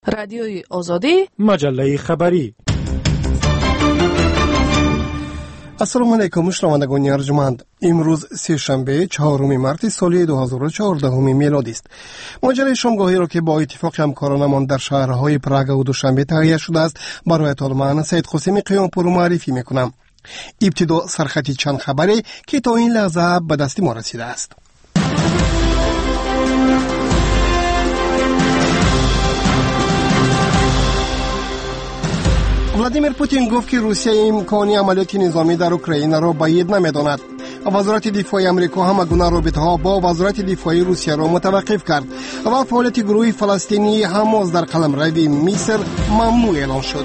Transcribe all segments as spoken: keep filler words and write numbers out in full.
رادیوی آزادی، مجله خبری. السلام علیکم شنوندگان ارجمند. امروز سه شنبه چهارم مارس سال دو هزار و چهارده میلادی است. مجله شامگاهی را که با اتفاق همکارانمان در شهرهای پراگ و دوشنبه تهیه شده است برایتان من سید قاسم قیامپور معرفی میکنم. ابتدا سرخطی چند خبری که تا این لحظه به دست ما رسیده است. ولادیمیر پوتین گفت که روسیه امکانی عملیات نظامی در اوکراین را بعید نمی‌داند. وزارت دفاع آمریکا همگونه رابطه‌ها با وزارت دفاع روسیه را متوقف کرد و فعالیت گروه فلسطینی حماس در قلمرو مصر ممنوع اعلام شد.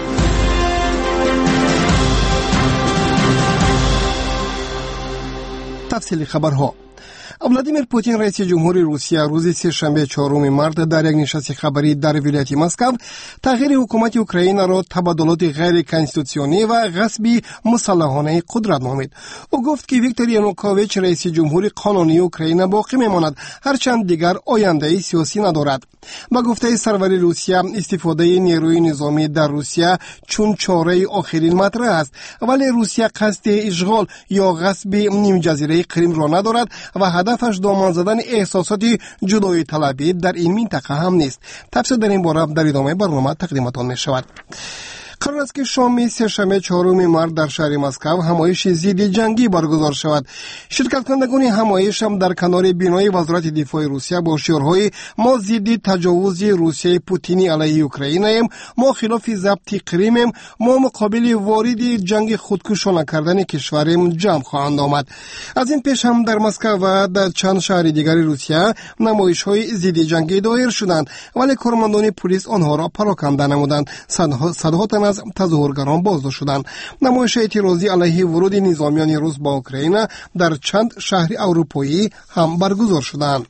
تفصیل خبرها. ولادیمیر پوتین رئیس جمهوری روسیه روز سه‌شنبه چهارم مارس در یک نشست خبری در ولایت مسکو تغییر حکومت اوکراین را تبادلات غیر کانستیتوسیونی و غصبی مسلحانه قدرت نامید. او گفت که ویکتور یانوکوویچ رئیس جمهوری قانونی اوکراین باقی میماند، هرچند دیگر آینده سیاسی ندارد. با گفته سرور روسیه استفاده نیروی نظامی در روسیه چون چاره آخرین مطرح است، ولی روسیه قصد اشغال یا غصب نیم جزیره کریم را ندارد و هدفش دامن زدن احساسات جدایی طلبی در این منطقه هم نیست. تفصیل در این باره در ادامه برنامه تقدیمتان می شود. قرار است که شام سه‌شنبه چهارم مارس در شهر مسکو همایش ضد جنگی برگزار شود. شرکت کنندگان همایش هم در کنار بینای وزارت دفاع روسیه با شعارهای ما ضد تجاوز روسیه پوتینی علیه اوکراین ایم، ما خلاف ضبط کریم ایم، ما مقابل وارد جنگ خودکشانه کردن کشوریم جمع خواهند آمد. از این پیش هم در مسکو و در چند شهر دیگر روسیه نمایش‌های ضد جنگی دایر شدند، ولی کارمندان پلیس آنها را پراکنده نمودند. صدها از تظاهرگران بازداشت شدند. نمایش اعتراضی علیه ورود نظامیان روس با اوکراین در چند شهر اروپایی هم برگزار شدند.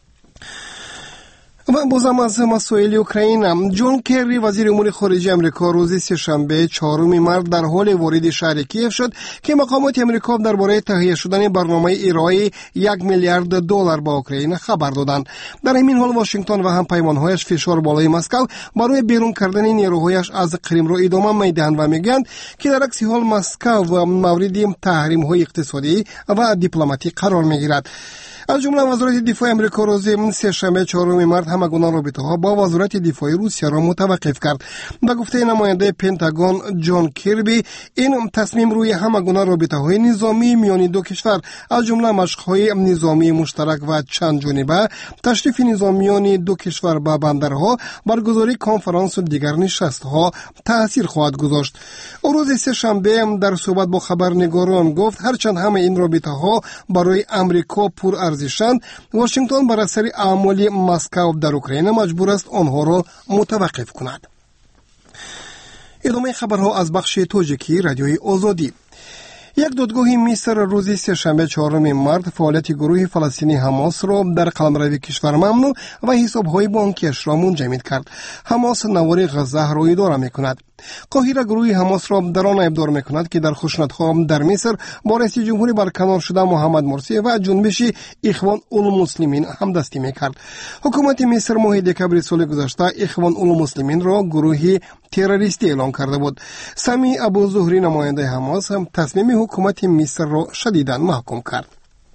و بازم از مسائل اوکراین، جون کری وزیر امور خارجه امریکا روز سه‌شنبه چهارم مارس در حال وارد شهر کیف شد که مقامات امریکا درباره تهیه شدن برنامه ارائه یک میلیارد دلار با اوکراین خبر دادند. در همین حال واشنگتن و همپیمان‌هایش فشار بالای مسکو برای بیرون کردن نیروهایش از کریم را ادامه می‌دهند و میگویند که در عکس حال مسکو مورد تحریم‌های اقتصادی و دیپلماتیک قرار می‌گیرد. از جمله وزارت دفاع آمریکا روز سه‌شنبه چهارم مارس همگونه رابطه‌ها با وزارت دفاع روسیه را متوقف کرد. به گفته نماینده پنتاگون جان کربی، این تصمیم روی همگونه رابطه‌های نظامی میان دو کشور از جمله مشق‌های نظامی مشترک و چند جانبه، تشریف نظامیان دو کشور به بندرها، برگزاری کنفرانس و دیگر نشست‌ها تأثیر خواهد گذاشت. او روز سه‌شنبه در صحبت با خبرنگاران گفت هرچند همه این رابطه‌ها برای آمریکا پر ارزشند، واشنگتن بر اثر اعمال مسکو در اوکراین مجبور است آنها را متوقف کند. ادامه خبرها از بخش تاجیکی رادیوی آزادی. یک دادگاه مصر روز سه‌شنبه چهارم مارس فعالیت گروه فلسطینی حماس را در قلمرو کشور ممنوع و حساب‌های بانکیش را منجمد کرد. حماس نوار غزه را اداره می‌کند. قاهره گروه حماس را در آن ابدار می‌کند که در خشونت‌ها در مصر با رئیس جمهوری برکنار شده محمد مرسی و جنبش اخوان المسلمین همدستی می‌کرد. حکومت مصر ماه دکمبر سال گذشته اخوان المسلمین را گروهی تروریستی اعلام کرده بود. سمی ابوظهری نماینده حماس هم تصمیم حکومت مصر را شدیداً محکوم کرد.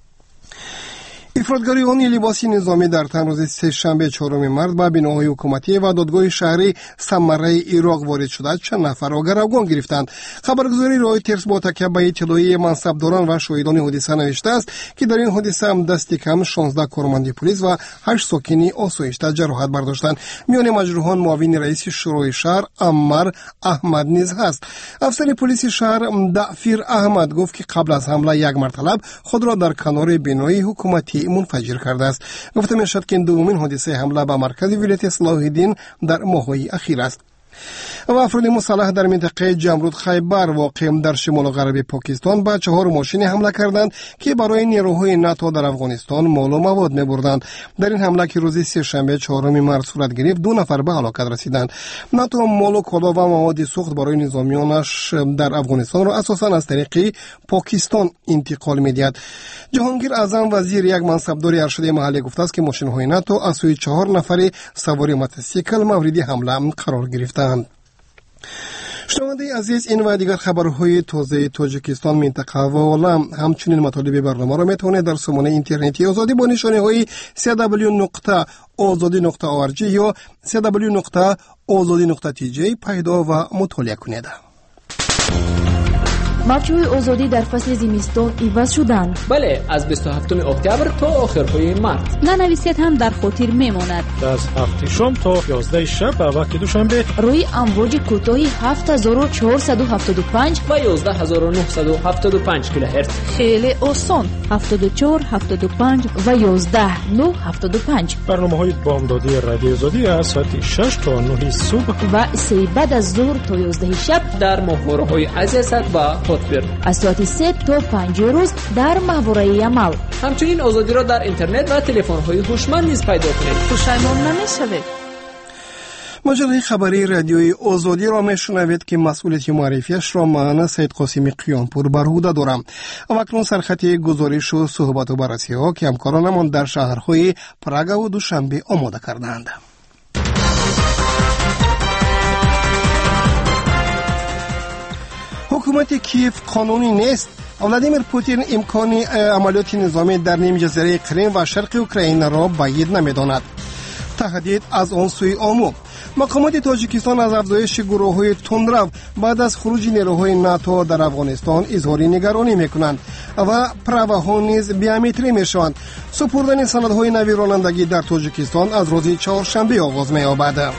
افرادگریان لباسی نظامی در تن روز سه‌شنبه چهارم مارس به بناهای حکومتی و دادگاه شهری سمره عراق وارد شده چند نفر را گروگان گرفتند. خبرگزاری رایترز با تکیه به اطلاعیه منصبداران و شاهدان حادثه نوشته است که در این حادثه هم دست کم شانزده کارمند پلیس و هشت ساکن آسایشته جراحت برداشتند. میان مجروحان معاون رئیس شورای شهر عمر احمد نیز هست. افسر پلیس شهر دعفیر احمد گفت که قبل از حمله یک مرتبه خود را در کنار بنای حکومتی منفجر کرده است. گفته می شود که دومین حادثه حمله به مرکز ولایت صلاح الدین در ماه‌های اخیر است. و افراد مسلح در منطقه جمرود خیبر واقع در شمال غربی پاکستان با چهار ماشین حمله کردند که برای نیروهای ناتو در افغانستان مال و مواد می‌بردند. در این حمله که روز سه‌شنبه چهارم مارس صورت گرفت، دو نفر به هلاکت رسیدند. ناتو مال و کالا و مواد سوخت برای نظامیانش در افغانستان را اساساً از طریق پاکستان انتقال می‌دهد. جهانگیر اعظم وزیر یک منصبدار ارشد محلی گفته است که ماشین‌های ناتو از سوی چهار نفر سوار موتورسیکل مورد حمله قرار گرفتند. شنونده عزیز، این و دیگر خبرهای تازه تاجیکستان، منطقه و عالم، همچنین مطالب برنامه را میتونید در سامانه اینترنتی آزادی با نشانه های سی دبلیو نقطه آزادی نقطه او آر جی یا سی دبلیو نقطه آزادی نقطه تی جی پیدا و مطالعه کنید. موجهای آزادی در فصل زمستان عوض شدند. بله، از بیست و هفتم اکتبر تا آخرهای مارس. ننویسید هم در خاطر میماند. از هفت شام تا یازده شب به وقت دوشنبه روی امواج کوتاه هفت هزار و چهارصد و هفتاد و پنج و یازده هزار و نهصد و هفتاد و پنج کیلوهرتز. خیلی آسان. هفتاد و چهار، هفتاد و پنج و یازده نه هفتاد و پنج. برنامه‌های بامدادی رادیو آزادی از ساعت شش تا نه صبح و سه بعد از ظهر تا یازده شب در ماهواره‌های عزیزت و از ساعت سه تا پنج روز در ماهواره عمل. همچنین آزادی را در اینترنت و تلفن‌های هوشمند نیز پیدا کنید. پشیمان نمی‌شوید. مجله خبری رادیوی آزادی را میشنوید که مسئولیت معرفیش را من سید قاسمی قیانپور بر عهده دارم. و اکنون سرخط گزارش و صحبت و بررسی ها که همکارانمان در شهرهای پراگ و دوشنبه آماده کردند. حکومت کیف قانونی نیست. ولادیمیر پوتین امکان عملیات نظامی در نیم جزیره کریم و شرق اوکراین را بعید نمی‌داند. تهدید از آن سوی آمو. مقامات تاجیکستان از افزایش گروه‌های تندرو بعد از خروج نیروهای ناتو در افغانستان اظهار نگرانی می‌کنند و پرواها نیز بی‌امید می‌شوند. سپردن سندهای نوی رانندگی در تاجیکستان از روز چهارشنبه آغاز می‌یابد.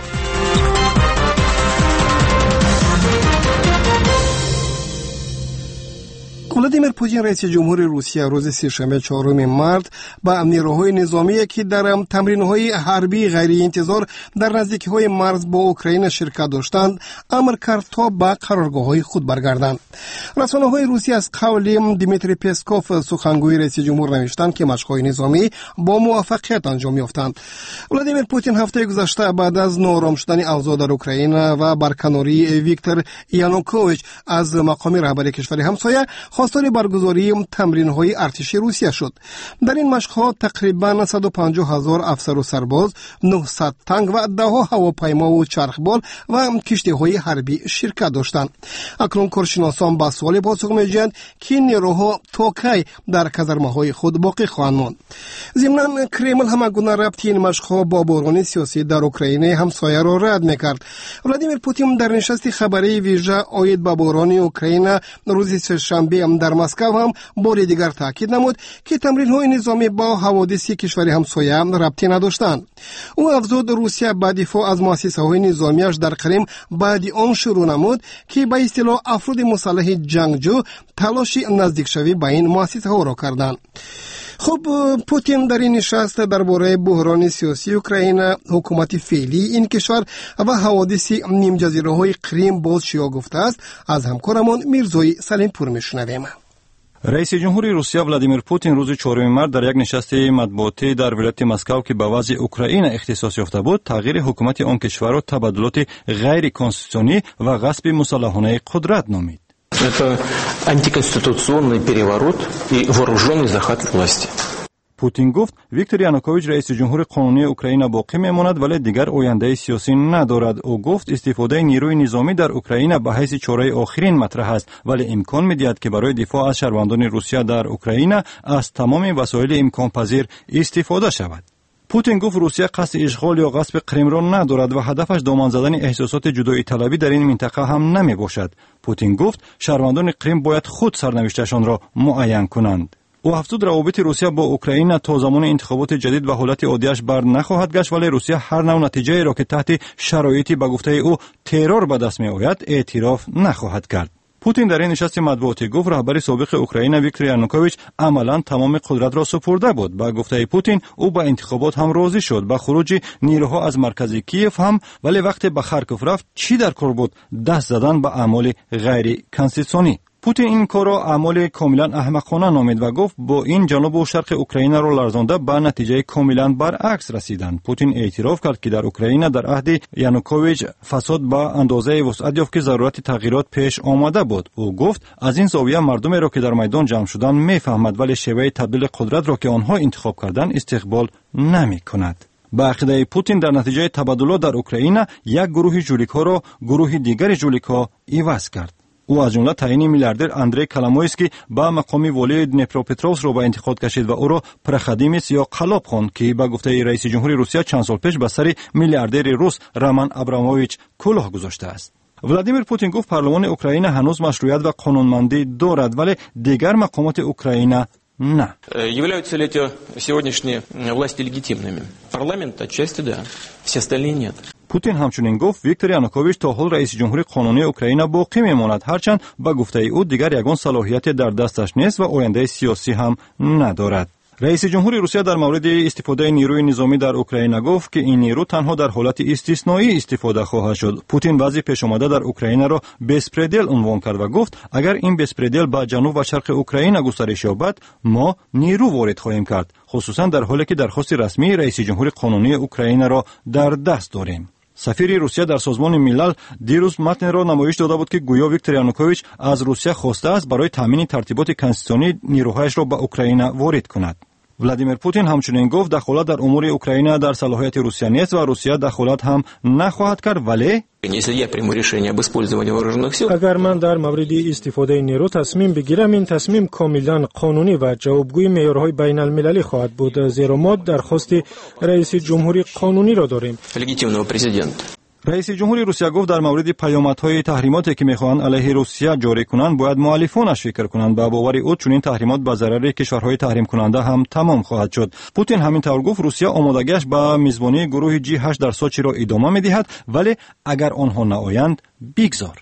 ولادیمیر پوتین رئیس جمهور روسیه روز سه‌شنبه چهارم مارس با نیروهای نظامی که در تمرین‌های حربی غیر انتظار در نزدیکی‌های مرز با اوکراین شرکت داشتند امر کرد تا به قرارگاه‌های خود برگردند. رسانه‌های روسی از قول دیمیتری پسکوف سخنگوی رئیس جمهور نوشتند که مشق‌های نظامی با موفقیت انجام یافتند. ولادیمیر پوتین هفته گذشته بعد از نارام شدن اوضاع در اوکراین و برکناری ویکتور یانوکوویچ از مقام رهبری کشور همسایه خواستار برگزاری تمرین‌های ارتشی روسیه شد. در این مشق‌ها تقریباً صد و پنجاه هزار افسر و سرباز، نهصد تانک و ده هواپیما و چرخبال و کشتی‌های حربی شرکت داشتند. اکنون کارشناسان با سوال پاسخ می‌دهند که نیروها تا کی در کازارمه‌های خود باقی خواهند ماند. ضمناً کرمل همگونه ربطی این مشق‌ها با بحران سیاسی در اوکراین همسایه را رد می‌کرد. ولادیمیر پوتین در نشست خبری ویژه عاید به بحران اوکراین روز سه‌شنبه در مسکو هم بار دیگر تاکید نمود که تمرین‌های نظامی با حوادث کشور همسایه ربطی نداشتند. او افزود روسیه با دفاع از مؤسسه‌های نظامیش در کریم بعد آن شروع نمود که به اصطلاح افراد مسلح جنگجو تلاش نزدیک شوی به این مؤسسه‌ها را کردند. خب پوتین در این نشست درباره بحران سیاسی اوکراین، حکومت فعلی این کشور و حوادث نیم جزیره های کریم باز چیا گفته است؟ از همکارمان میرزای سلیم پور میشنویم. رئیس جمهور روسیه ولادیمیر پوتین روز چهارم مارس در یک نشست مطبوعاتی در ولایت مسکو که به وضع اوکراین اختصاص یافته بود، تغییر حکومت آن کشور را تبادلات غیر کنستیتوسیونی و غصب مسلحانه قدرت نامید. Это антиконституционный переворот и вооруженный захват власти. پوتین گفت ویکتور یانوکوویچ رئیس جمهور قانونی اوکراین باقی میماند ولی دیگر آینده سیاسی ندارد. او گفت استفاده نیروی نظامی در اوکراین به حیث چاره آخرین مطرح است ولی امکان می‌دهد که برای دفاع از شهروندان روسیه در اوکراین از تمام وسایل امکان پذیر استفاده شود. پوتین گفت روسیه قصد اشغال یا غصب کریم را ندارد و هدفش دامن زدن احساسات جدایی طلبی در این منطقه هم نمی باشد. پوتین گفت شهروندان کریم باید خود سرنوشتشان را معین کنند. او افزود روابط روسیه با اوکراین تا زمان انتخابات جدید و حالت عادیش بر نخواهد گشت ولی روسیه هر نوع نتیجه را که تحت شرایطی به گفته او ترور به دست می آید اعتراف نخواهد کرد. پوتین در این نشست مطبوعاتی گفت رهبر سابق اوکراین ویکتور یانوکوویچ عملاً تمام قدرت را سپرده بود. با گفته پوتین او با انتخابات هم راضی شد، با خروج نیروها از مرکز کیف هم، ولی وقتی به خارکوف رفت چی در کار بود؟ دست زدن به اعمال غیر کنستیتوسیونی. پوتین این کار را اعمال کاملا احمقانه نامید و گفت با این جنوب و شرق اوکراین را لرزانده به نتیجه کاملا برعکس رسیدند. پوتین اعتراف کرد که در اوکراین در عهد یانوکوویچ فساد به اندازه وسعت یافت که ضرورت تغییرات پیش آمده بود. او گفت از این زاویه مردمی را که در میدان جمع شدند میفهمد، ولی شیوه تبدیل قدرت را که آنها انتخاب کردند استقبال نمی‌کند. با عقیده پوتین در نتیجه تبادلات در اوکراین یک گروه ژولیک‌ها را گروه دیگر ژولیک‌ها عوض کرد. او از جمله تعیین میلیاردر اندری کلامویسکی به مقام والی دنیپروپترووسک را به انتقاد کشید و او را پرخدیمیس یا قلاب خواند که به گفته رئیس جمهوری روسیه چند سال پیش به سر میلیاردر روس رومان ابراموویچ کلاه گذاشته است. ولادیمیر پوتین گفت پارلمان اوکراین هنوز مشروعیت و قانونمندی دارد، ولی دیگر مقامات اوکراین نه. Являются ли эти сегодняшние власти легитимными? Парламент отчасти да, все остальные нет. پوتین همچنین گفت ویکتور یانوکوویچ تا حال رئیس جمهوری قانونی اوکراین باقی میماند، هرچند به گفته او دیگر یگان صلاحیتی در دستش نیست و آینده سیاسی هم ندارد. رئیس جمهوری روسیه در مورد استفاده نیروی نظامی در اوکراین گفت که این نیرو تنها در حالت استثنایی استفاده خواهد شد. پوتین بعضی پیش آمده در اوکراین را بسپردل عنوان کرد و گفت اگر این بسپردل به جنوب و شرق اوکراین گسترش یابد ما نیرو وارد خواهیم کرد، خصوصا در حالی که درخواست رسمی رئیس جمهوری قانونی اوکراین را در دست داریم. سفیر روسیه در سازمان ملل دیروز متن را نمایش داده بود که گویا ویکتور یانوکوویچ از روسیه خواسته است برای تامین ترتیبات کنستیتوسیونی نیروهایش را به اوکراین وارد کند. ولادیمیر پوتین همچنین گفت دخالت در امور اوکراین در صلاحیت روسیه نیست و روسیه دخالت هم نخواهد کرد، ولی اگر من در مورد استفاده نیرو تصمیم بگیرم این تصمیم کاملا قانونی و جوابگوی معیارهای بین المللی خواهد بود، زیرا ما درخواست رئیس جمهوری قانونی را داریم. رئیس جمهوری روسیه گفت در مورد پیامدهای تحریماتی که میخواهند علیه روسیه جاری کنند باید مؤلفانش فکر کنند. به باور او چنین تحریمات به ضرر کشورهای تحریم کننده هم تمام خواهد شد. پوتین همین طور گفت روسیه آمادگیش به میزبانی گروه جی هشت در سوچی را ادامه میدهد، ولی اگر آنها نآیند بگذار.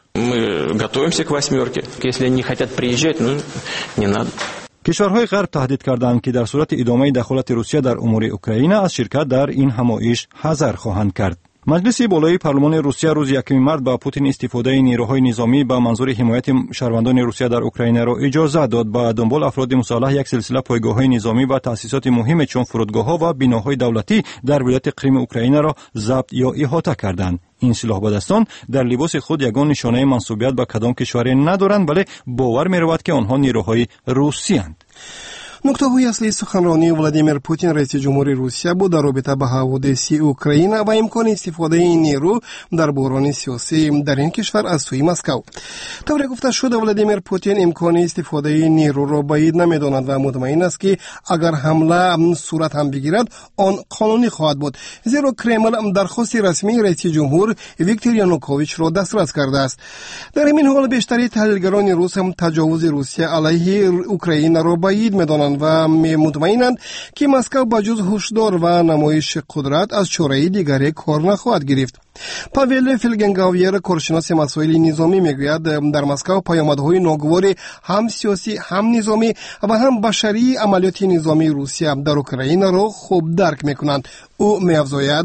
کشورهای غرب تهدید کردند که در صورت ادامه دخالت روسیه در امور اوکراین از شرکت در این همایش حذر خواهند کرد. مجلس بالای پارلمان روسیه روز یکم مارس با پوتین استفاده نیروهای نظامی به منظور حمایت شهروندان روسیه در اوکراین را اجازه داد. با دنبال افراد مسلح یک سلسله پایگاه‌های نظامی و تأسیسات مهم چون فرودگاه‌ها و بناهای دولتی در ولایت کریم اوکراین را ضبط یا احاطه کردند. این سلاح بدستان در لباس خود یگان نشانه منسوبیت به کدام کشوری ندارند، ولی باور می‌رود که آنها نیروهای روسی اند. نکته‌های اصلی سخنرانی ولادیمیر پوتین رئیس جمهوری روسیه بود در رابطه با حوادث اوکراین و امکان استفاده این نیرو در بحران سیاسی در این کشور از سوی مسکو. طوری گفته شده ولادیمیر پوتین امکان استفاده نیرو را بعید نمی‌داند و مطمئن است که اگر حمله صورت هم بگیرد آن قانونی خواهد بود، زیرا کرمل درخواست رسمی رئیس جمهور ویکتور یانوکوویچ را دسترس کرده است. در این حال بیشتر تحلیلگران روس هم تجاوز روسیه علیه اوکراین را بعید می‌دانند و مطمئنند که مسکو با جز هشدار و نمایش قدرت از چاره دیگری کار نخواهد گرفت. پاول فیلگنگاویر کارشناس مسائل نظامی میگوید در مسکو پیامدهای ناگوار هم سیاسی هم نظامی و هم بشری عملیات نظامی روسیه در اوکراین را خوب درک میکنند. او می‌افزاید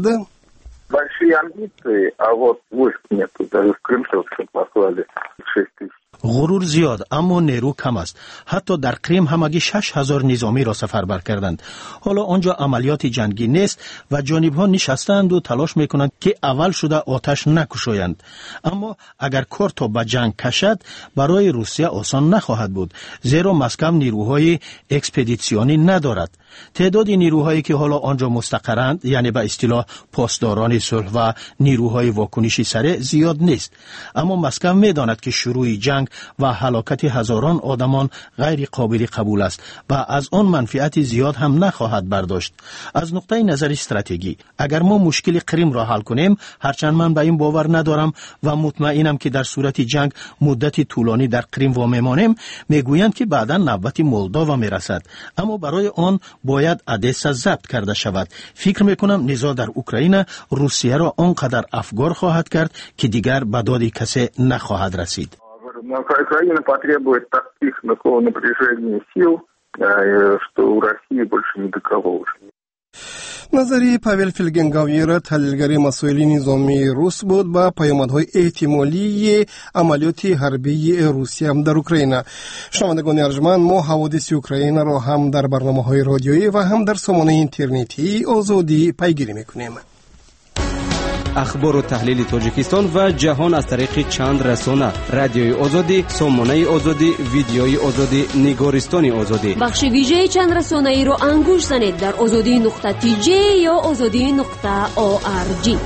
большие амбиции, а вот войск нет. Даже в Крым сейчас послали шесть тысяч. غرور زیاد اما نیرو کم است. حتی در کریم همگی شش هزار نظامی را سفربر کردند. حالا آنجا عملیات جنگی نیست و جانبها نشستند و تلاش میکنند که اول شده آتش نکشایند. اما اگر کار تا به جنگ کشد برای روسیه آسان نخواهد بود، زیرا مسکو نیروهای اکسپدیسیونی ندارد. تعداد نیروهایی که حالا آنجا مستقرند، یعنی به اصطلاح پاسداران صلح و نیروهای واکنشی سریع، زیاد نیست. اما مسکو میداند که شروع جنگ و هلاکت هزاران آدمان غیر قابل قبول است و از آن منفعت زیاد هم نخواهد برداشت. از نقطه نظر استراتژی اگر ما مشکل کریم را حل کنیم، هرچند من به این باور ندارم و مطمئنم که در صورت جنگ مدت طولانی در کریم وامی مانیم، میگویند که بعدا نوبت مولداوا میرسد، اما برای آن باید ادسا ضبط کرده شود. فکر میکنم نزاع در اوکراین روسیه را آنقدر افگار خواهد کرد که دیگر به داد کسی نخواهد رسید. Украина потребует таких такого напряжения сил, что у России больше ни до кого уже. نظری پاول فیلگنگاویر تحلیلگر مسائل نظامی روس بود با پیامدهای احتمالی عملیات حربی روسیه هم در اوکراین. شنوندگان ارجمند، ما حوادث اوکراین را هم در برنامه‌های رادیویی و هم در سامانه اینترنتی آزادی پیگیری می‌کنیم. اخبار و تحلیل تاجیکستان و جهان از طریق چند رسانه: رادیوی آزادی، سامانه آزادی، ویدیوی آزادی، نگارستان آزادی. بخش ویژه چند رسانه ای را انگوش زنید در آزادی نقطه تی جی یا آزادی نقطه او آر جی.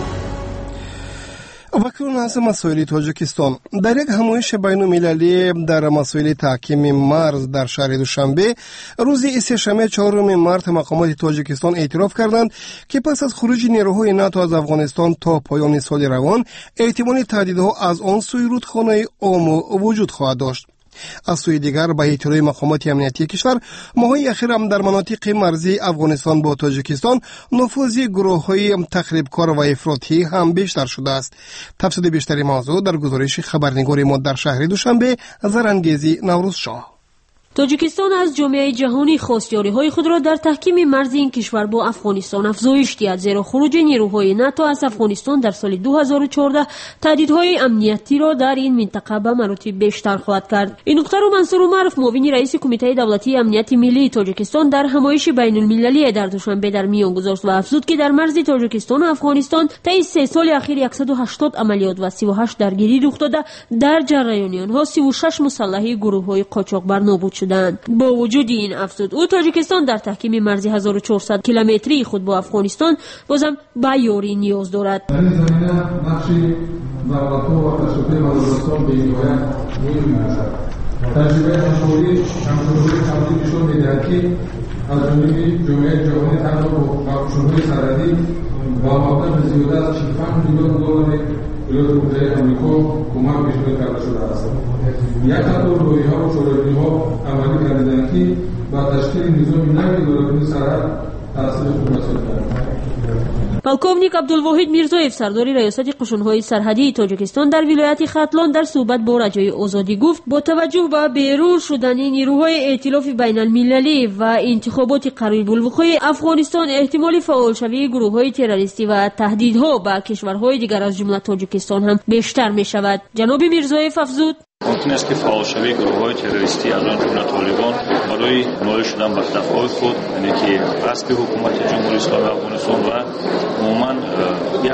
وکیل از مسائل تاجیکستان در یک همایش بین المللی در مسائل تحکیم مرز در شهر دوشنبه روز سه‌شنبه چهارم مارس مقامات تاجیکستان اعتراف کردند که پس از خروج نیروهای ناتو از افغانستان تا پایان سال روان احتمال تهدیدها از آن سوی رودخانه آمو وجود خواهد داشت. از سوی دیگر به اطلاع مقامات امنیتی کشور ماه‌های اخیر هم در مناطق مرزی افغانستان با تاجیکستان نفوذ گروه‌های تخریبکار و افراطی هم بیشتر شده است. تفصیل بیشتری موضوع در گزارش خبرنگار ما در شهر دوشنبه زرانگیزی نوروز شاه. تاجیکستان از جامعه جهانی خواستیاری‌های خود را در تحکیم مرز این کشور با افغانستان افزایش دهد، زیرا خروج نیروهای ناتو از افغانستان در سال دو هزار و چهارده تهدیدهای امنیتی را در این منطقه به مراتب بیشتر خواهد کرد. این نکته را منصور عمرف، معاون رئیس کمیته دولتی امنیت ملی تاجیکستان، در همایش بین المللی در دوشنبه در میان گذاشت و افزود که در مرز تاجیکستان و افغانستان طی سه سال اخیر صد و هشتاد عملیات و سی و هشت درگیری رخ داده، در جریان آنها سی و شش مسلح گروه‌های قاچاقبر نابود شدند. با وجود این افزود او تاجیکستان در تحکیم مرزی هزار و چهارصد کیلومتری خود با افغانستان بازم به یاری نیاز دارد. در این زمینه نقشی دولت‌ها و تشکیل وزارتان به این غایت مهم است. تجربه مشاوری همکاری تبدیل نشان می‌دهد که از جانب جامعه جهانی تنها با قشرهای سرحدی با مبلغ زیاده از چهل و پنج میلیون دلار ایالات متحده آمریکا کمک پیشنهاد کرده شده است. یک قطار رویها و شوراگی‌ها عملی کردند که با تشکیل نظام نوی دولت‌های سرحد تأثیر خوب داشتند. پلکوونیک عبدالواحد میرزایف، سردار ریاست قشون‌های سرحدی تاجیکستان، در ولایت ختلان در صحبت با رادیوی آزادی گفت با توجه به بیرون شدن نیروهای ائتلاف بین المللی و انتخابات قریب الوقوع افغانستان، احتمال فعالشوی گروه‌های تروریستی و تهدیدها به کشورهای دیگر از جمله تاجیکستان هم بیشتر می‌شود. جناب میرزایف افزود: ممکن است که فعالشوی گروه‌های تروریستی از آن جمله طالبان برای مال شدن به اهداف‌های خود، یعنی که غصب حکومت جمهوری اسلامی افغانستان و عموما یک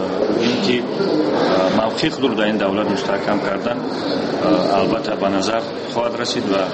اینکه موقع خود را در این دولت مستحکم کردن البته به نظر خواهد رسید و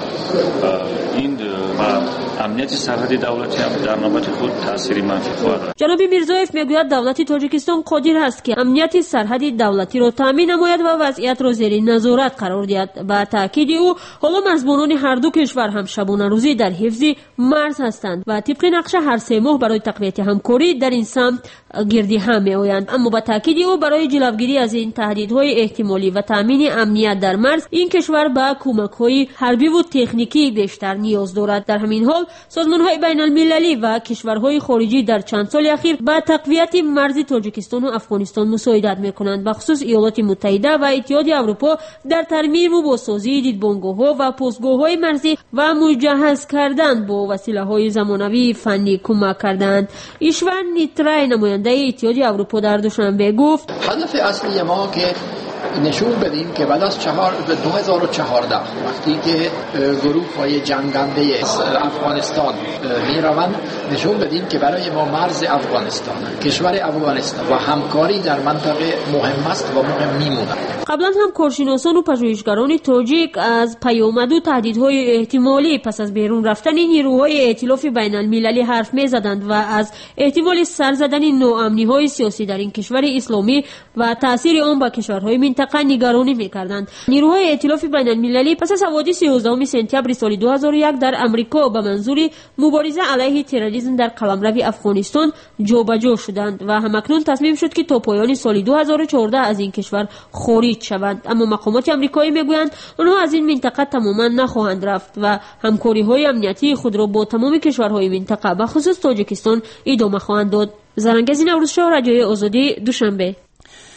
این با امنیت سرحدی دولتی هم در نوبت خود تأثیری منفی خواهد داشت. جناب میرزایف میگوید دولت تاجیکستان قادر است که امنیت سرحدی دولتی را تامین نماید و وضعیت را زیر نظارت قرار دهد. با تاکید او حالا مرزبانان هر دو کشور هم شبانه روزی در حفظ مرز هستند و طبق نقشه هر سه ماه برای تقویت همکاری در این سمت گردی هم میآیند. اما با تاکید او برای جلوگیری از این تهدیدهای احتمالی و تامین امنیت در مرز این کشور به کمک‌های حربی و تکنیکی بیشتر نیاز دارد. در همین حال سازمان‌های بین المللی و کشورهای خارجی در چند سال اخیر به تقویت مرز تاجیکستان و افغانستان مساعدت می‌کنند. به خصوص ایالات متحده و اتحادیه اروپا در ترمیم و بازسازی دیدبانگاه‌ها و پستگاه‌های مرزی و مجهز کردن با وسیله‌های زمانوی فنی کمک کردند. ایشوان نیترای، نماینده اتحادیه اروپا، در دوشنبه گفت: هدف اصلی ما که نشون بدیم که بعد از چهار دو هزار و چهارده وقتی که گروه های جنگنده افغانستان می روند، نشون بدیم که برای ما مرز افغانستان، کشور افغانستان و همکاری در منطقه مهم است و مهم میموند. قبلا هم کارشناسان و پژوهشگران تاجیک از پیامد و تهدیدهای احتمالی پس از بیرون رفتن نیروهای ائتلاف بین المللی حرف می زدند و از احتمال سر زدن ناامنی‌های سیاسی در این کشور اسلامی و تاثیر آن به کشورهای منطقه نگرانی می‌کردند. نیروهای ائتلاف بین المللی پس از حوادث یازدهم سپتامبر سال دو هزار و یک در امریکا به منظور مبارزه علیه تروریسم در قلمرو افغانستان جابجا شدند و همکنون تصمیم شد که تا پایان سال دو هزار و چهارده از این کشور خارج شوند. اما مقامات آمریکایی میگویند آنها از این منطقه تماما نخواهند رفت و همکاری‌های امنیتی خود را با تمام کشورهای منطقه به خصوص تاجیکستان ادامه خواهند داد. زرانگیزی نوروز شاه، رادیوی آزادی، دوشنبه.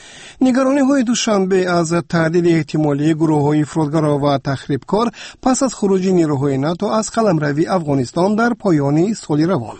нигарониҳои душанбе аз таҳдиди эҳтимолии гурӯҳҳои фурудгаро ва тахрибкор пас аз хуруҷи нерӯҳои нато аз қаламравии Афғонистон дар поёни соли равон.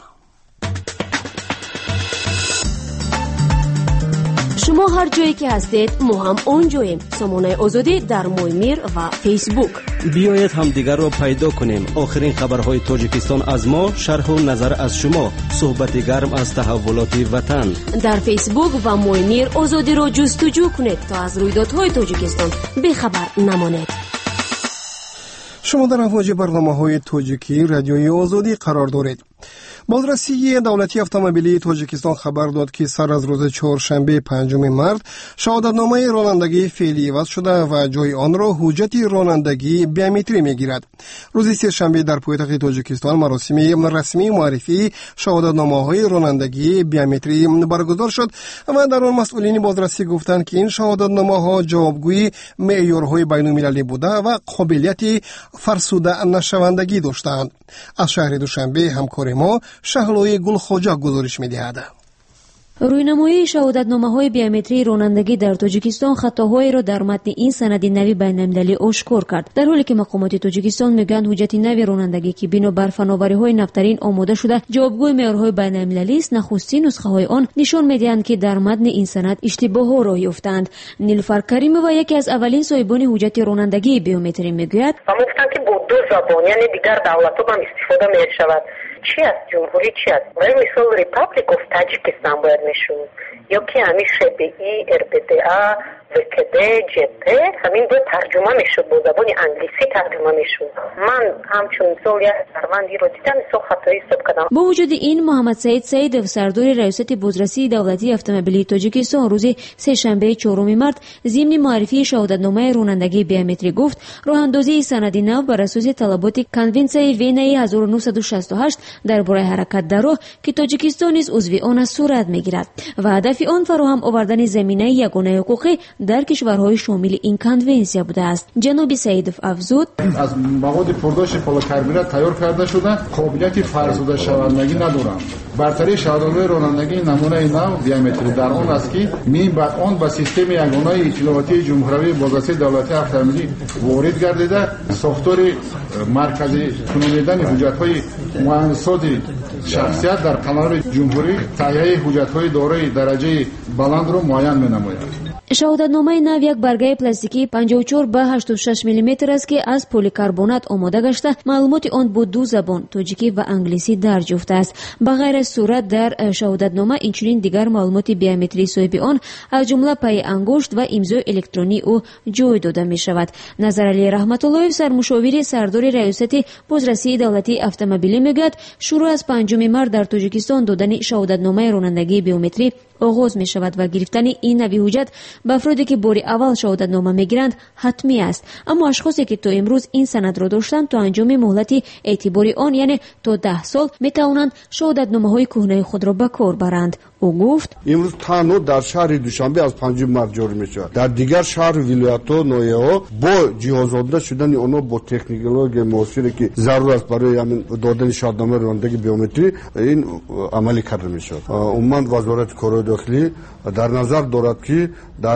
шумо ҳар ҷое ки ҳастед мо ҳам он ҷоем. сомонаи озодӣ дар Моймир ва фейсбук. биёед ҳамдигарро пайдо кунем. охирин хабарҳои тоҷикистон аз мо, шарҳу назар аз шумо, суҳбати гарм аз таҳаввулоти ватан. дар фейсбук ва Моймир озодиро ҷустуҷӯ кунед то аз рӯйдодҳои тоҷикистон бехабар намонед. шумо дар аввоҷи барномаҳои тоҷикӣ радиои озодӣ қарор доред. бозрасии давлатии автомобилии тоҷикистон хабар дод ки сар аз рӯзи чоршанбе панҷуми март шаҳодатномаи ронандагии феълӣ иваз шуда ва ҷойи онро ҳуҷҷати ронандагӣ биометрӣ мегирад. рӯзи сешанбе дар пойтахти тоҷикистон маросими расмии муаррифии шаҳодатномаҳои ронандагии биометрӣ баргузор шуд ва дар он масъулини бозрасӣ гуфтанд ки ин шаҳодатномаҳо ҷавобгӯи меъёрҳои байнумилалӣ буда ва қобилияти фарсуда нашавандагӣ доштаанд. аз шаҳри душанбе ҳамкори мо шаҳлои гулхоҷа гузориш медиҳад. рӯйнамоии шаҳодатномаҳои биометрии ронандагӣ дар тоҷикистон хатоҳоеро дар матни ин санади нави байналмилалӣ ошкор кард, дар ҳоле ки мақомоти тоҷикистон мегӯянд ҳуҷҷати нави ронандагӣ ки бино бар фановариҳои нафтарин омода шуда ҷавобгӯи меъёрҳои байналмилалист, нахустин нусхаҳои он нишон медиҳанд ки дар матни ин санад иштибоҳҳо роҳ ёфтаанд. Нилуфар Каримова, яке аз аввалин соҳибони ҳуҷҷати ронандагии биометрӣ, мегӯяд: гуфтанд ки бо ду забон, яъне дигар давлатҳо ҳам истифода мешавад. Чи аст ҷумҳурӣ, чи аст? Барои мисол Republic of Tajikistan бояд мешуд, ё ки ҳамин ШБИ, РБДА, ВКД, ЖП ҳамин ду тарҷума мешуд, бо забони англисӣ тарҷума мешуд. ман ҳамчун мисол як сарвандиро дидам, мисол хатои ҳисоб кардам. бо вуҷуди ин, Муҳаммад Саид Саидов, сардори раёсати бозрасии давлатии автомобилии Тоҷикистон, рӯзи сешанбе чоруми март зимни муаррифии шаҳодатномаи ронандагии биометрӣ гуфт, роҳандозии санади нав бар асоси талаботи Конвенсияи Венаи ҳазору нуҳсаду шасту ҳашт дар бораи ҳаракат дар роҳ, ки Тоҷикистон низ узви он аст, сурат мегирад ва ҳадафи он фароҳам овардани заминаи ягонаи ҳуқуқӣ дар кишварҳои шомили ин конвенсия будааст. ҷаноби Саидов афзуд: аз маводи пурдошти поликарбонат тайёр карда шуда қобилияти фарсуда шавандагӣ надоранд. бартарии шаҳодатномаи ронандагии намунаи нав биометрӣ дар он аст ки мин ба он ба системаи ягонаи иттилоотии ҷумҳуравии бозрасии давлатии автомобилӣ ворид гардида сохтори марказӣ кунонидани ҳуҷҷатҳои муҳандисоти шахсият дар қаламрави ҷумҳурӣ таҳияи ҳуҷҷатҳои дорои дараҷаи баландро муайян менамояд. шаҳодатномаи нав як баргаи пластикии панҷоҳу чор ба ҳаштоду шаш миллиметр аст ки аз поликарбонат омода гашта маълумоти он бо ду забон тоҷикӣ ва англисӣ дарҷ ёфтааст. ба ғайр аз сурат дар шаҳодатнома инчунин дигар маълумоти биометрии соҳиби он аз ҷумла пайи ангушт ва имзои электронии ӯ ҷой дода мешавад. Назаралӣ Раҳматуллоев, сармушовири сардори раёсати бозрасии давлатии автомобилӣ, мегӯяд, шурӯъ аз панҷуми март дар Тоҷикистон додани шаҳодатномаи ронандагии биометрӣ оғоз мешавад ва гирифтани ин нави ҳуҷҷат ба афроде ки бори аввал шаҳодатнома мегиранд ҳатмӣ аст. аммо ашхосе ки то имрӯз ин санадро доштанд, то анҷоми муҳлати эътибори он, яъне то даҳ сол, метавонанд шаҳодатномаҳои кӯҳнаи худро ба кор баранд. ӯ гуфт: имрӯз танҳо дар шаҳри Душанбе аз панҷуми март ҷорӣ мешавад. дар дигар шаҳру вилоятҳо, ноҳияҳо бо ҷиҳозонда шудани онҳо бо технологияи муосире ки зарур аст барои ҳамин додани шаҳодатномаи ронандагии биометрӣ, ин амалӣ карда мешавад. умуман вазорати корҳои дохилӣ дар назар дорад ки дар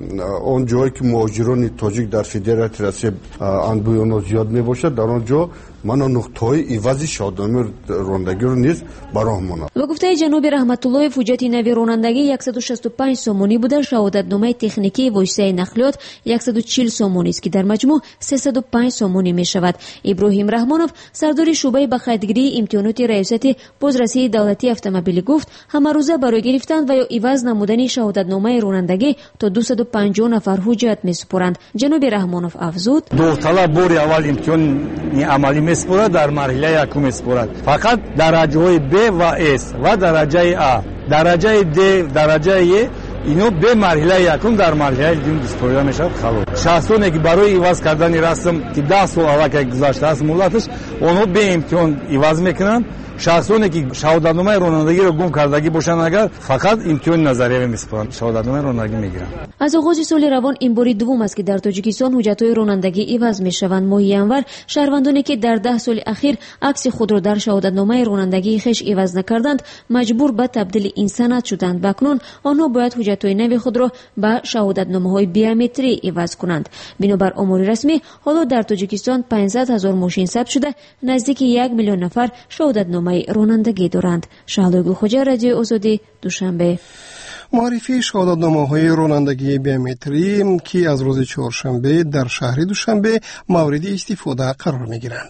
он ҷое ки муҳоҷирони тоҷик дар Федератсияи Россия анбӯи онҳо зиёд мебошад, дар он ҷо мано нуқтаҳои ивази шаҳодатномаи ронандагиро низ ба роҳ монад. ба гуфтаи ҷаноби Раҳматуллоев, ҳуҷҷати нави ронандагӣ яксаду шасту панҷ сомонӣ буда, шаҳодатномаи техникии воситаи нақлиёт яксаду чил сомонист ки дар маҷмӯъ сесаду панҷ сомонӣ мешавад. Иброҳим Раҳмонов, сардори шуъбаи ба қайдгирии имтиҳоноти раёсати бозрасии давлатии автомобилӣ, гуфт, ҳамарӯза барои гирифтан ва ё иваз намудани шаҳодатномаи ронандагӣ то дусаду панҷоҳ нафар ҳуҷҷат месупоранд. ҷаноби Раҳмонов афзуд: довталаб бори аввал имтиҳони амалӣ месупорад, дар марҳилаи якум месупорад. фақат дараҷаҳои Б ва С ва дараҷаи А, дараҷаи Д, дараҷаи Е, ино бе марҳилаи якум, дар марҳилаи дум дисупорида мешавад халос. шахсоне ки барои иваз кардани расм ки даҳ сол аллакай гузаштааст муддаташ, онҳо бе имтиҳон иваз мекунанд шахсоне ки шаҳодатномаи ронандагиро гум кардагӣ бошанд агар фақат имтиҳони назариявӣ месупоранд шаҳодатномаи ронандагӣ мегиранд. аз оғози соли равон ин бори дуввум аст ки дар тоҷикистон ҳуҷҷатҳои ронандагӣ иваз мешаванд. моҳи январ шаҳрвандоне ки дар даҳ соли ахир акси худро дар шаҳодатномаи ронандагии хеш иваз накарданд маҷбур ба табдили ин санад шуданд. ба акнун онҳо бояд ҳуҷҷатҳои нави худро ба шаҳодатномаҳои биометрӣ иваз кунанд. бинобар омори расмӣ ҳоло дар тоҷикистон панҷсад ҳазор мошин сабт шуда наздики як миллион нафар шаҳодатномаи ронандагӣ доранд. шаҳлои гулхоҷа, радиои озодӣ, душанбе. معرفی شهادتنامه‌های رانندگی بیومتری که از روز چهارشنبه در شهر دوشنبه مورد استفاده قرار می‌گیرند.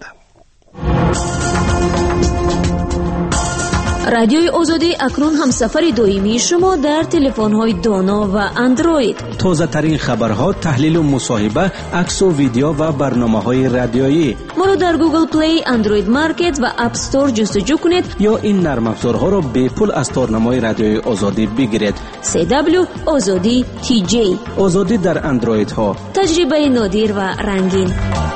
радиои озодӣ акнун ҳамсафари доимии шумо дар телефонҳои доно ва андроид. тозатарин хабарҳо, таҳлилу мусоҳиба, аксу видео ва барномаҳои радиоӣ. моро дар Google Play, Android Market ва App Store ҷустуҷӯ кунед ё ин нармафзорҳоро бепул аз торнамои радиои озодӣ бигиред. си дабл ю озодӣ ти ҷей. озодӣ дар андроидҳо. таҷрибаи нодир ва рангин.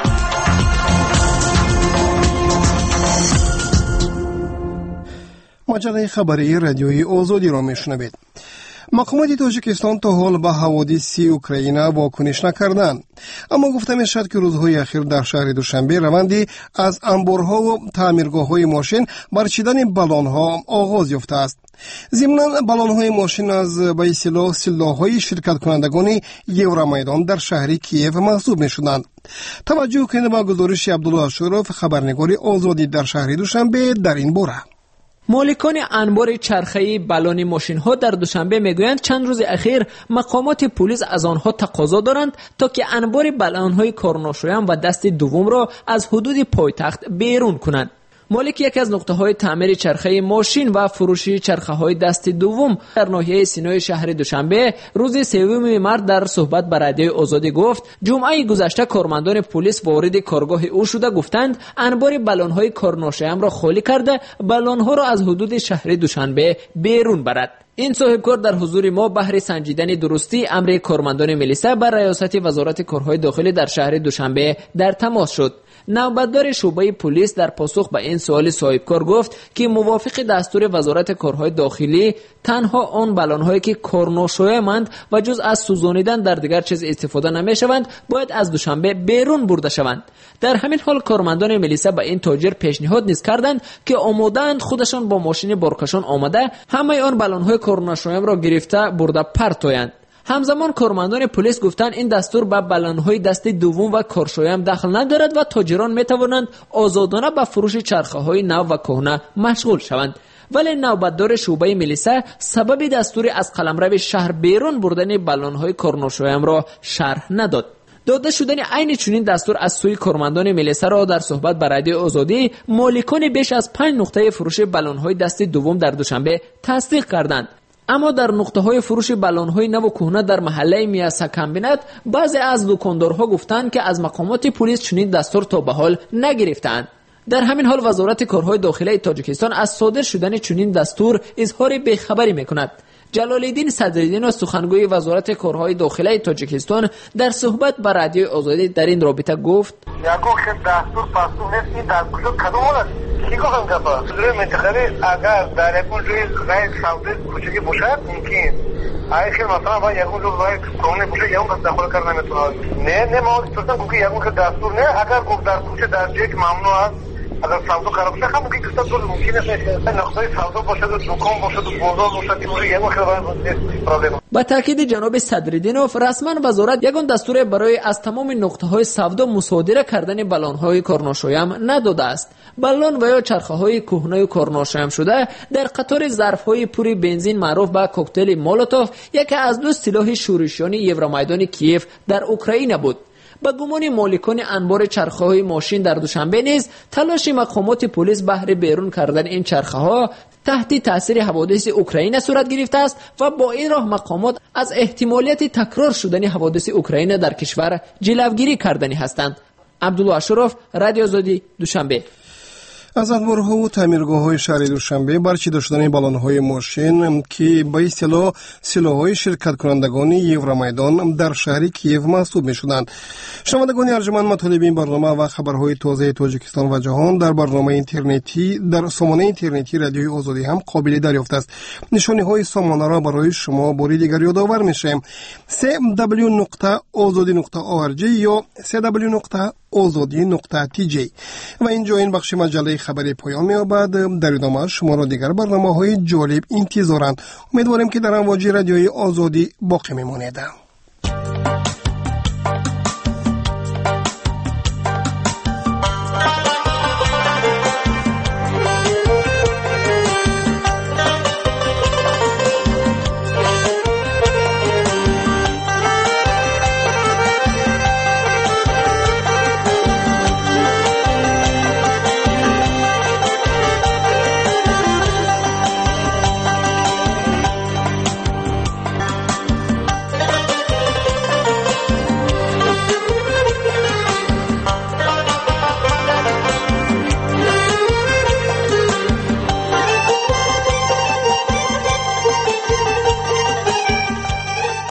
مجله خبری رادیوی آزادی را میشنوید. مقامات تاجیکستان تا حال به حوادث اوکراین واکنش نکردند، اما گفته میشد که روزهای اخیر در شهر دوشنبه روندی از انبارها و تعمیرگاه‌های ماشین برچیدن بالون‌ها آغاز یافته است. ضمناً بالون‌های ماشین از به اصطلاح سلاح‌های شرکت کنندگان یورومیدان در شهر کیف محسوب می‌شدند. توجه کنید به گزارش عبدالله اشرف، خبرنگار آزادی در شهر دوشنبه در این باره. مالکان انبار چرخه‌ای بالون ماشین‌ها در دوشنبه میگویند چند روز اخیر مقامات پلیس از آنها تقاضا دارند تا که انبار بالون‌های کارناشایان و دست دوم را از حدود پایتخت بیرون کنند. مالک یکی از نقطه‌های تعمیر چرخه ماشین و فروشی چرخه‌های دست دوم در ناحیه سینای شهر دوشنبه روز سوم مارس در صحبت با رادیوی آزادی گفت جمعه گذشته کارمندان پلیس وارد کارگاه او شده گفتند انبار بالون‌های کارناشایان را خالی کرده بالون‌ها را از حدود شهر دوشنبه بیرون برد. این صاحبکار در حضور ما بهر سنجیدن درستی امر کارمندان ملیسا بر ریاست وزارت کارهای داخلی در شهر دوشنبه در تماس شد. نوبتدار شعبه پلیس در پاسخ به این سوال صاحبکار گفت که موافق دستور وزارت کارهای داخلی تنها آن بالون‌هایی که کارناشایان‌اند و جز از سوزانیدن در دیگر چیز استفاده نمی‌شوند باید از دوشنبه بیرون برده شوند. در همین حال کارمندان ملیسا به این تاجر پیشنهاد نیز کردند که آماده‌اند خودشان با ماشین بارکشان آمده همه آن بالون‌های کارناشایان را گرفته برده پرتایند. همزمان کارمندان پلیس گفتند این دستور به بالون‌های دست دوم و کارشایان دخل ندارد و تاجران می‌توانند آزادانه به فروش چرخه‌های نو و کهنه مشغول شوند. ولی نوبتدار شعبه ملیسا سبب دستور از قلمرو شهر بیرون بردن بالون‌های کارناشایان را شرح نداد. داده شدن عین چنین دستور از سوی کارمندان ملیسا را در صحبت با رادیو آزادی مالکان بیش از پنج نقطه فروش بالون‌های دست دوم در دوشنبه تصدیق کردند. اما در نقطه های فروش بالون‌های نو و کهنه در محله میاسا کمبینت بعضی از دکاندارها گفتند که از مقامات پلیس چنین دستور تا به حال نگرفتند. در همین حال وزارت کارهای داخلی تاجیکستان از صادر شدن چنین دستور اظهار بیخبری میکند. جلال الدین صدرالدین سخنگوی وزارت کارهای داخلی تاجیکستان در صحبت با رادیو آزادی در این رابطه گفت یکو که دستور پاسخ نیست این در کجا کدوم است کی گفتن که در منطقه اگر در یکون جای غیر سعودی کوچکی باشد ممکن آخر مثلا با یکون جو باید کونه باشه یا اون داخل کردن نمیتونه نه نه ما گفتن که یکون که دستور نه اگر گفت در کوچه در جای ممنوع است اگر سودا خراب شه هم ممکن است دور ممکن است نقطه سودا باشه و دکان باشه و بازار باشه که موری یکون خراب پرابلم. با تاکید جناب صدرالدینوف رسما وزارت یگان دستور برای از تمام نقطه‌های سودا مصادره کردن بالون‌های کارناشایان نداده است. بالون و یا چرخه‌های کهنه و کارناشایان شده در قطار ظرف‌های پر بنزین معروف به کوکتل مولوتوف یکی از دو سلاح شورشیان یورومیدان کیف در اوکراین بود. با گمان مالکان انبار چرخه‌های ماشین در دوشنبه نیز تلاش مقامات پلیس بهر بیرون کردن این چرخه‌ها تحت تاثیر حوادث اوکراین صورت گرفته است و با این راه مقامات از احتمالیت تکرار شدن حوادث اوکراین در کشور جلوگیری کردنی هستند. عبدالله اشرف، رادیو آزادی، دوشنبه. از انبارها و تعمیرگاه‌های شهر دوشنبه برچیده شدن بالون‌های ماشین که به اصطلاح سلاح‌های شرکت کنندگان یورومیدان در شهر کیف محسوب می‌شدند. شنوندگان ارجمند، مطالب این برنامه و خبرهای تازه تاجیکستان و جهان در برنامه اینترنتی در سامانه اینترنتی رادیوی آزادی هم قابل دریافت است. نشانه‌های سامانه را برای شما باری دیگر یادآور می‌شیم. سی دبلیو نقطه آزادی نقطه او آر جی یا سی دبلیو نقطه آزادی نقطه تی جی. و اینجا این بخش مجله خبری پایان می‌یابد. در ادامه شما را دیگر برنامه‌های جالب انتظارند. امیدواریم که در امواج رادیوی آزادی باقی می‌مانید.